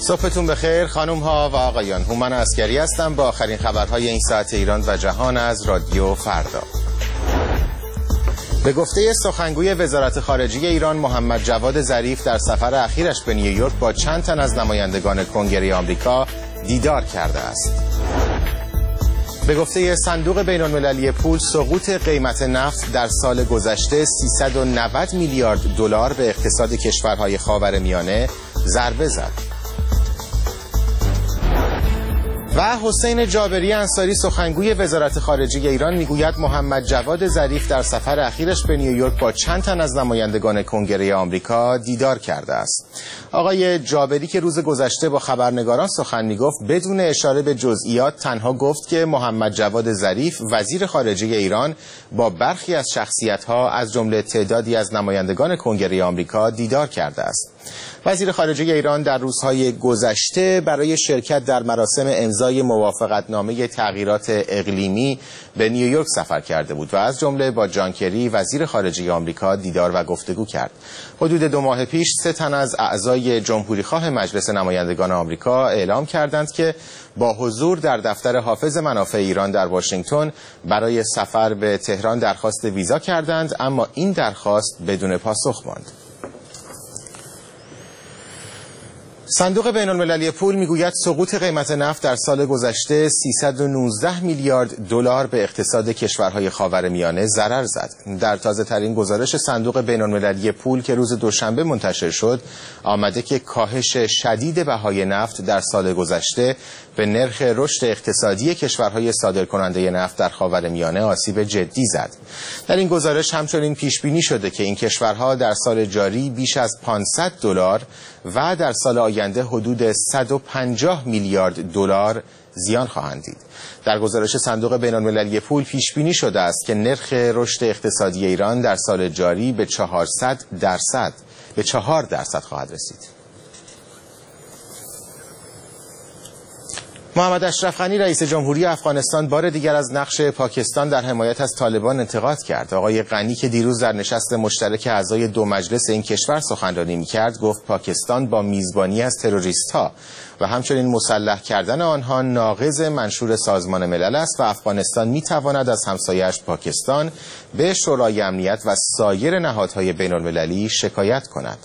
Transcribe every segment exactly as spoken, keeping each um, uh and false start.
صبحتون بخیر خانم ها و آقایان. هومن عسکری هستم با آخرین خبرهای این ساعت ایران و جهان از رادیو فردا. به گفته سخنگوی وزارت خارجه ایران محمد جواد ظریف در سفر اخیرش به نیویورک با چند تن از نمایندگان کنگره آمریکا دیدار کرده است. به گفته صندوق بین‌المللی پول سقوط قیمت نفت در سال گذشته سیصد و نود میلیارد دلار به اقتصاد کشورهای خاورمیانه ضربه زد. و حسین جابری انصاری سخنگوی وزارت خارجه ایران میگوید محمد جواد ظریف در سفر اخیرش به نیویورک با چند تن از نمایندگان کنگره آمریکا دیدار کرده است. آقای جابری که روز گذشته با خبرنگاران سخن میگفت بدون اشاره به جزئیات تنها گفت که محمد جواد ظریف وزیر خارجه ایران با برخی از شخصیت‌ها از جمله تعدادی از نمایندگان کنگره آمریکا دیدار کرده است. وزیر خارجه ایران در روزهای گذشته برای شرکت در مراسم امضای موافقتنامه تغییرات اقلیمی به نیویورک سفر کرده بود و از جمله با جان کری وزیر خارجه آمریکا دیدار و گفتگو کرد. حدود دو ماه پیش سه تن از اعضای جمهوریخواه مجلس نمایندگان آمریکا اعلام کردند که با حضور در دفتر حافظ منافع ایران در واشنگتن برای سفر به تهران درخواست ویزا کردند، اما این درخواست بدون پاسخ ماند. صندوق بین‌المللی پول میگوید سقوط قیمت نفت در سال گذشته سیصد و نوزده میلیارد دلار به اقتصاد کشورهای خاورمیانه ضرر زد. در تازه‌ترین گزارش صندوق بین‌المللی پول که روز دوشنبه منتشر شد، آمده که کاهش شدید بهای نفت در سال گذشته به نرخ رشد اقتصادی کشورهای صادرکننده نفت در خاورمیانه آسیب جدی زد. در این گزارش همچنین پیش بینی شده که این کشورها در سال جاری بیش از پانصد دلار و در سال آینده حدود صد و پنجاه میلیارد دلار زیان خواهند دید. در گزارش صندوق بین‌المللی پول پیش بینی شده است که نرخ رشد اقتصادی ایران در سال جاری به چهارصد درصد به چهار درصد خواهد رسید. محمد اشرف غنی رئیس جمهوری افغانستان بار دیگر از نقش پاکستان در حمایت از طالبان انتقاد کرد. آقای غنی که دیروز در نشست مشترک اعضای دو مجلس این کشور سخنرانی می‌کرد، گفت پاکستان با میزبانی از تروریست‌ها و همچنین مسلح کردن آنها ناقض منشور سازمان ملل است و افغانستان می‌تواند از همسایه‌اش پاکستان به شورای امنیت و سایر نهادهای بین‌المللی شکایت کند.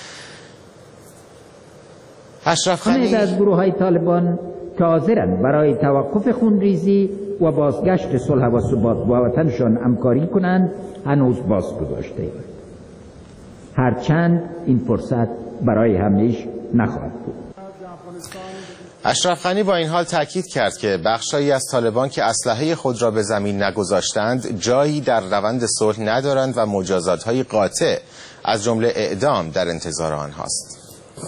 اشرف غنی از گروه‌های طالبان که حاضرند برای توقف خونریزی و بازگشت صلح و ثبات با وطنشان همکاری کنند هنوز باز گذاشته. هرچند این فرصت برای همیشه نخواهد بود. اشرف غنی با این حال تاکید کرد که بخشایی از طالبان که اسلحه خود را به زمین نگذاشتند جایی در روند صلح ندارند و مجازات‌های قاطع از جمله اعدام در انتظار آنهاست.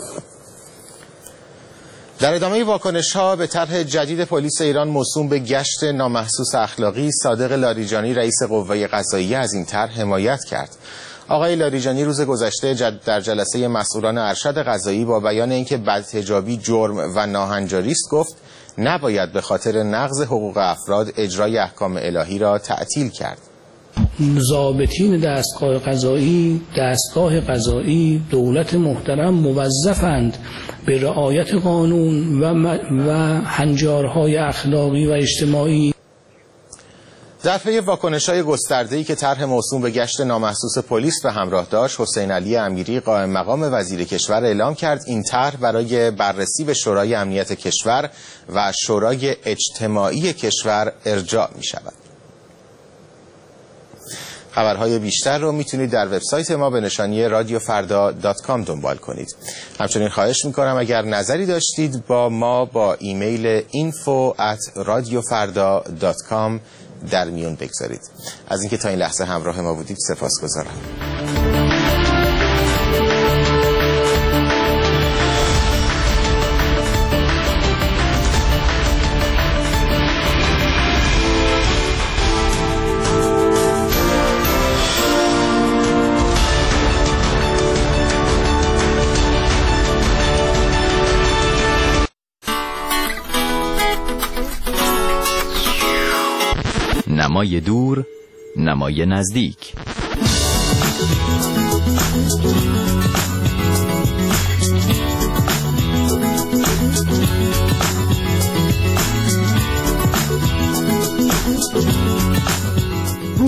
در ادامه واکنش‌ها به طرح جدید پلیس ایران موسوم به گشت نامحسوس اخلاقی، صادق لاریجانی رئیس قوه قضاییه از این طرح حمایت کرد. آقای لاریجانی روز گذشته در جلسه مسئولان ارشد قضایی با بیان اینکه بدحجابی جرم و ناهنجاری است گفت نباید به خاطر نقض حقوق افراد اجرای احکام الهی را تعطیل کرد. ضابطین دستگاه قضایی، دستگاه قضایی، دولت محترم موظفند به رعایت قانون و, و هنجارهای اخلاقی و اجتماعی. در پی واکنش‌های گسترده‌ای که طرح موسوم به گشت نامحسوس پلیس به همراه داشت، حسین علی امیری قائم مقام وزیر کشور اعلام کرد این طرح برای بررسی به شورای امنیت کشور و شورای اجتماعی کشور ارجاع می‌شود. خبرهای بیشتر رو میتونید در وبسایت ما به نشانی رادیو فردا دات کام دنبال کنید. همچنین خواهش میکنم اگر نظری داشتید با ما با ایمیل اینفو ات رادیو فردا دات کام در میون بگذارید. از اینکه تا این لحظه همراه ما بودید سپاسگزارم. نمای دور، نمای نزدیک.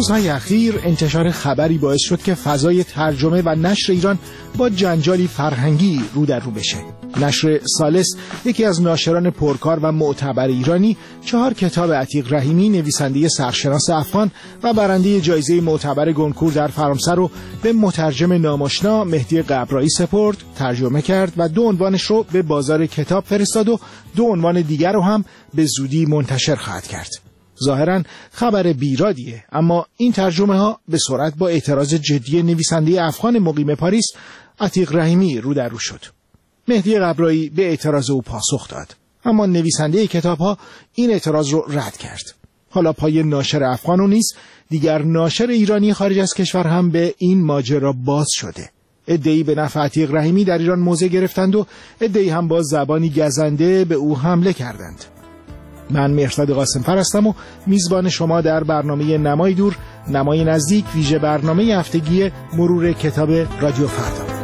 روزهای اخیر انتشار خبری باعث شد که فضای ترجمه و نشر ایران با جنجالی فرهنگی رو در رو بشه. نشر سالس، یکی از ناشران پرکار و معتبر ایرانی، چهار کتاب عتیق رحیمی، نویسنده سرشناس افغان و برنده جایزه معتبر گونکور در فرانسه رو به مترجم ناماشنا مهدی قبرایی سپرد، ترجمه کرد و دو عنوانش رو به بازار کتاب فرستاد و دو عنوان دیگر رو هم به زودی منتشر خواهد کرد. ظاهراً خبر بیرادیه، اما این ترجمه ها به سرعت با اعتراض جدی نویسنده افغان مقیم پاریس عتیق رحیمی رو در رو شد. مهدی قبرایی به اعتراض او پاسخ داد، اما نویسنده کتاب ها این اعتراض رو رد کرد. حالا پای ناشر افغان و نیز دیگر ناشر ایرانی خارج از کشور هم به این ماجرا باز شده. عده‌ای به نفع عتیق رحیمی در ایران موضع گرفتند و عده‌ای هم با زبانی گزنده به او حمله کردند. من مهرزاد قاسم‌فر هستم و میزبان شما در برنامه نمای دور، نمای نزدیک، ویژه برنامه هفتگی مرور کتاب رادیو فردا.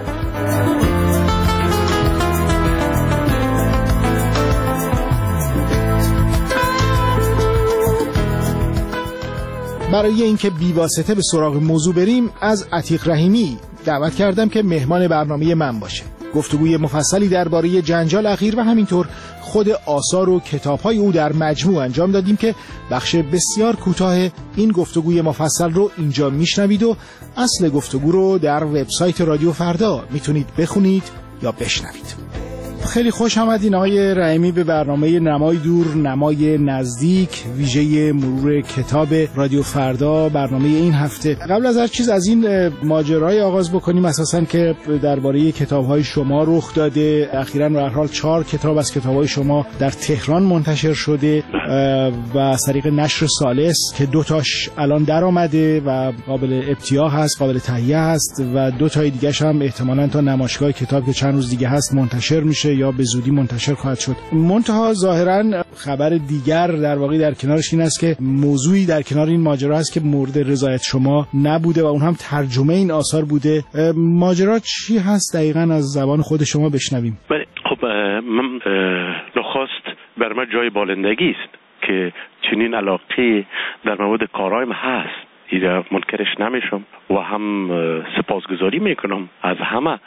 برای اینکه بی‌واسطه به سراغ موضوع بریم، از عتیق رحیمی دعوت کردم که مهمان برنامه من باشه. گفتگوی مفصلی درباره جنجال اخیر و همینطور خود آثار و کتاب‌های او در مجموع انجام دادیم که بخش بسیار کوتاه این گفتگوی مفصل رو اینجا میشنوید و اصل گفتگو رو در وبسایت رادیو فردا میتونید بخونید یا بشنوید. خیلی خوش آمدین آقای رحیمی به برنامه نمای دور، نمای نزدیک، ویژه مرور کتاب رادیو فردا، برنامه این هفته. قبل از هر چیز از این ماجرای آغاز بکنیم اساساً که درباره کتاب‌های شما رخ داده. اخیراً به هر حال چهار کتاب از کتاب‌های شما در تهران منتشر شده و از طریق نشر سالس که دو تاش الان در آمده و قابل ابتیاع هست، قابل تهیه هست و دو تای دیگه‌ش هم احتمالاً تا نمایشگاه کتاب که چند روز دیگه هست منتشر میشه یا به زودی منتشر خواهد شد. منتها ظاهراً خبر دیگر در واقع در کنارش این است که موضوعی در کنار این ماجرا است که مورد رضایت شما نبوده و اون هم ترجمه این آثار بوده. ماجرا چی هست دقیقاً از زبان خود شما بشنویم؟ بله، خب من نخست بر من جای بالندگی است که چنین علاقه در مورد کارهایم هست. ایده منکرش نمیشم و هم سپاسگزاری میکنم از همه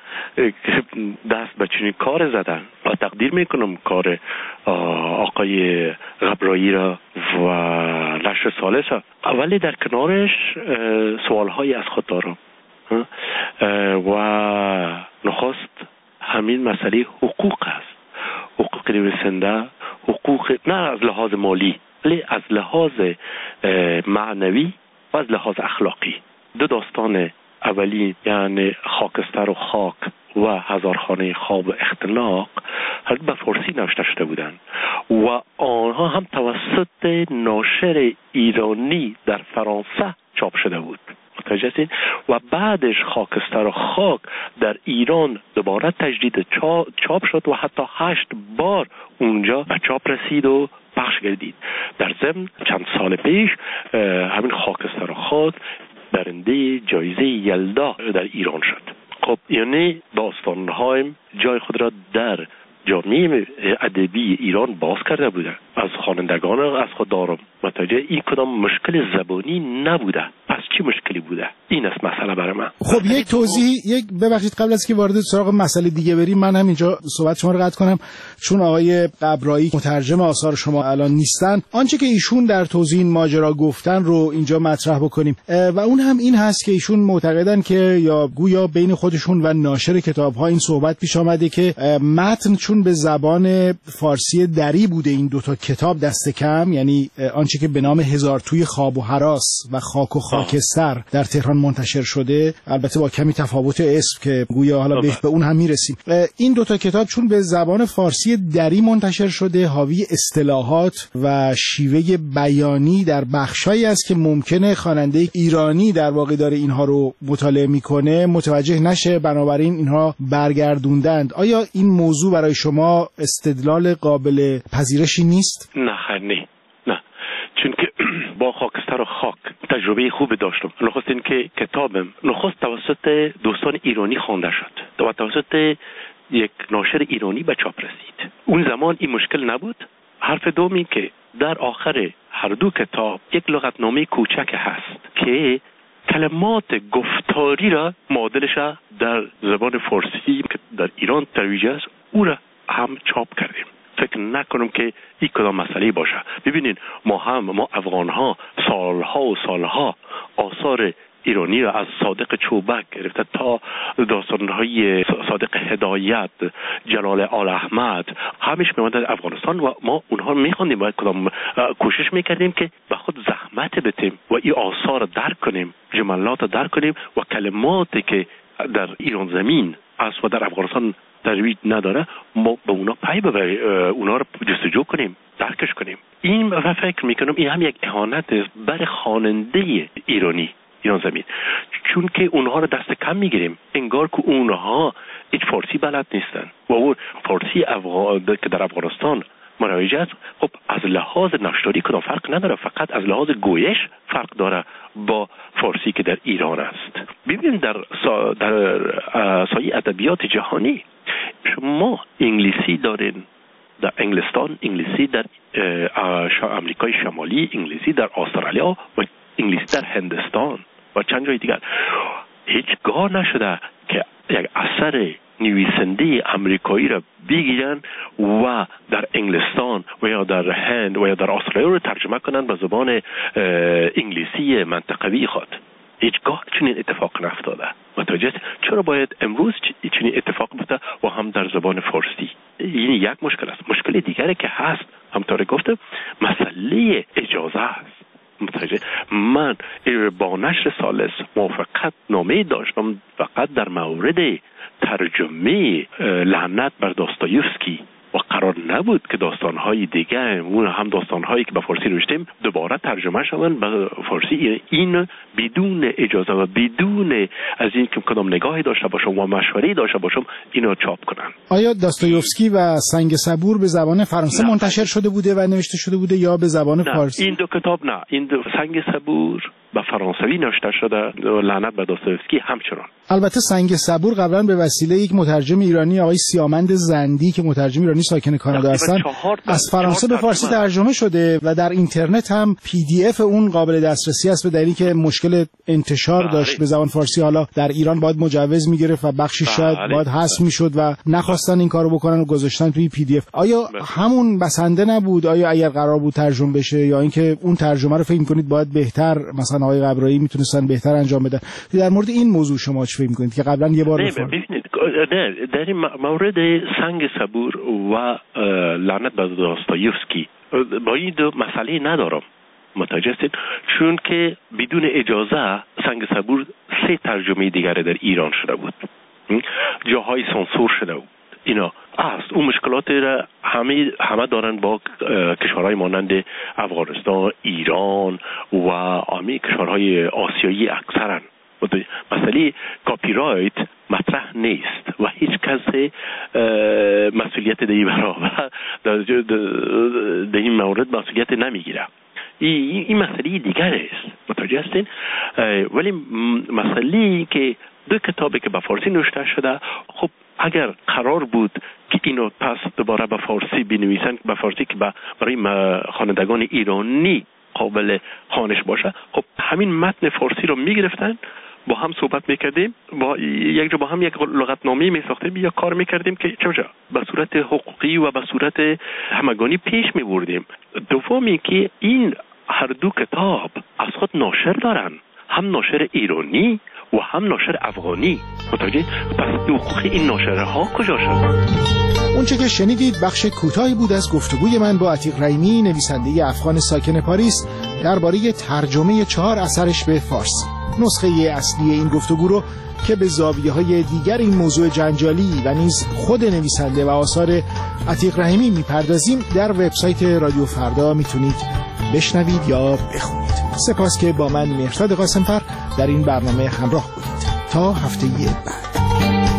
دست به چنین کار زدن و تقدیر میکنم کار آقای قبرایی را و نشر سالس را. ولی در کنارش سوالهایی از خود دارم و نخست همین مسئله حقوق است. حقوق نویسنده، حقوق نه از لحاظ مالی ولی از لحاظ معنوی و از لحاظ اخلاقی. دو داستان اولی یعنی خاکستر و خاک و هزارخانه خواب و اختلاق هر به فارسی نوشته شده بودند و آنها هم توسط ناشر ایرانی در فرانسه چاپ شده بود. متوجه و بعدش خاکستر و خاک در ایران دوباره تجدید چاپ شد و حتی هشت بار اونجا به چاپ رسید و پخش گردید. در ضمن چند سال پیش همین خاکستر و خاک برنده جایزه یلدا در ایران شد. خب یعنی داستان‌هایم جای خود را در جامعه ادبی ایران باز کرده بوده. از خوانندگان از خود دارم متوجه این کدام مشکل زبانی نبوده. پس چی مشکلی بوده؟ این است مسئله برای من. خب یک توضیح، یک ببخشید قبل از که وارد سراغ مسئله دیگه بریم من هم اینجا صحبت شما رو قطع کنم چون آقای قبرایی مترجم آثار شما الان نیستن. آنچه که ایشون در توضیح این ماجرا گفتن رو اینجا مطرح بکنیم و اون هم این هست که ایشون معتقدن که یا گویا بین خودشون و ناشر کتاب‌ها این صحبت پیش آمده که متن چون به زبان فارسی دری بوده این دوتا کتاب دست کم، یعنی آنچه که به نام هزار توی خواب و هراس و خاک و خاکستر در تهران منتشر شده، البته با کمی تفاوت اسم که گویا حالا به, به اون هم میرسیم. این دوتا کتاب چون به زبان فارسی دری منتشر شده حاوی اصطلاحات و شیوه بیانی در بخشایی است که ممکنه خواننده ایرانی در واقع داره اینها رو مطالعه میکنه متوجه نشه، بنابراین اینها برگردوندند. آیا این موضوع برای شما استدلال قابل پذیرشی نیست؟ نه خیر نه نه چون که با خاکستر و خاک تجربه خوبی داشتم. نخست این که کتابم نخست توسط دوستان ایرانی خوانده شد و توسط یک ناشر ایرانی به چاپ رسید. اون زمان این مشکل نبود. حرف دومی که در آخر هر دو کتاب یک لغتنامه کوچک هست که کلمات گفتاری را معادلش در زبان فارسی که در ایران ترویج است او را هم چاپ کردیم. فکر نکنم که این کدام مسئله باشه. ببینید ما هم ما افغان ها سالها و سالها آثار ایرانی را از صادق چوبک گرفته تا داستان‌های صادق هدایت، جلال آل احمد همیشه می‌آمد در افغانستان و ما اونها می‌خواندیم و کدام کوشش می‌کردیم که به خود زحمت بدیم و این آثار درک کنیم، جملات درک کنیم و کلماتی که در ایران زمین است و در افغانستان ترویج نداره ما به اونا پی ببریم، اونا رو جستجو کنیم، درکش کنیم. این و فکر میکنم این هم یک اهانت است بر خواننده ایرانی ایران زمین، چون که اونها رو دست کم میگیریم، انگار که اونها هیچ فارسی بلد نیستن و اون فارسی افغان که در افغانستان مروج است خب از لحاظ نشناری کدام فرق نداره، فقط از لحاظ گویش فرق داره با فارسی که در ایران است. ببینیم در سا در سایه ادبیات جهانی شما انگلیسی دارین در انگلستان، انگلیسی در امریکای شمالی، انگلیسی در استرالیا و انگلیسی در هندستان و چند جای دیگر. هیچگاه نشده که یک اثر نویسنده امریکایی را بگیرن و در انگلستان و یا در هند و یا در استرالیا رو ترجمه کنن به زبان انگلیسی منطقوی خود. هیچگاه چنین اتفاق نفتاده. متوجه؟ چرا باید امروز چنین اتفاق بیفته و هم در زبان فارسی؟ این یک مشکل است. مشکل دیگری که هست همطور گفتم مسئله اجازه است. متوجه؟ من با نشر ثالث موافقت نامه داشتم فقط در مورد ترجمه لعنت بر داستایوفسکی و قرار نبود که داستان‌های دیگه اون هم داستان‌هایی که به فارسی نوشتیم دوباره ترجمه شوند به فارسی. این بدون اجازه و بدون از این که کدام نگاهی داشته باشم و مشوره‌ای داشته باشم اینو چاپ کنن. آیا داستایوفسکی و سنگ صبور به زبان فرانسه نه. منتشر شده بوده و نوشته شده بوده یا به زبان نه. فارسی؟ این دو کتاب نه. این دو سنگ صبور به فرانسوی نوشته شده، لعنت بر داستایوفسکی همچنان. البته سنگ صبور قبلا به وسیله یک مترجم ایرانی آقای سیامند زندی که مترجم ایرانی ساکن کانادا هستن از فرانسه به فارسی ترجمه شده و در اینترنت هم پی دی اف اون قابل دسترسی است، به دلیلی که مشکل انتشار بله. داشت به زبان فارسی. حالا در ایران باید مجوز میگرفت و بخشی بله. شاید باید حذف میشد و نخواستن این کارو بکنن و گذاشتن توی پی دی اف. آیا بله. همون بسنده نبود؟ آیا اگر قرار بود ترجمه بشه یا اینکه اون ترجمه رو فکر می‌کنید باید بهتر مثلا آقای قبرایی میتونستن بهتر انجام بدن؟ در مورد این موضوع شما چی فکر می‌کنید که قبلا یه بار ببینید در این مورد سنگ صبور و لعنت بر داستایوفسکی با این دو مسئله ندارم، متوجه هستید؟ چون که بدون اجازه سنگ صبور سه ترجمه دیگر در ایران شده بود، جاهای سانسور شده بود. اینا است اون مشکلات را همه همه دارن با کشورهای مانند افغانستان، ایران و همه کشورهای آسیایی اکثرا. مسئله کاپی رایت مطرح نیست و هیچ کس مسئولیت در این برابر در این مورد مسئولیت نمیگیره. این این مسئله دیگر است، متوجه هستین؟ ولی مسئله که دو کتابی که به فارسی نوشته شده، خب اگر قرار بود که اینو پس دوباره به فارسی بنویسن، به فارسی که برای خوانندگان ایرانی قابل خوانش باشه، خب همین متن فارسی رو میگرفتن، با هم صحبت میکردیم، با یک جا با هم یک لغتنامه میساختیم یا کار میکردیم که چه به صورت حقوقی و به صورت همگانی پیش میبردیم. دومی که این هر دو کتاب از خود ناشر دارن، هم ناشر ایرانی و هم ناشر افغانی. متوجه؟ پس حقوق این ناشرها کجا شد؟ اون چه که شنیدید بخش کوتاهی بود از گفتگوی من با عتیق رحیمی، نویسنده افغان ساکن پاریس، درباره ترجمه چهار اثرش به فارسی. نسخه اصلی این گفتگو رو که به زاویه‌های دیگر این موضوع جنجالی و نیز خود نویسنده و آثار عتیق رحیمی میپردازیم در وبسایت رادیو فردا میتونید بشنوید یا بخونید. سپاس که با من مهرداد قاسمفر در این برنامه همراه بودید. تا هفته بعد.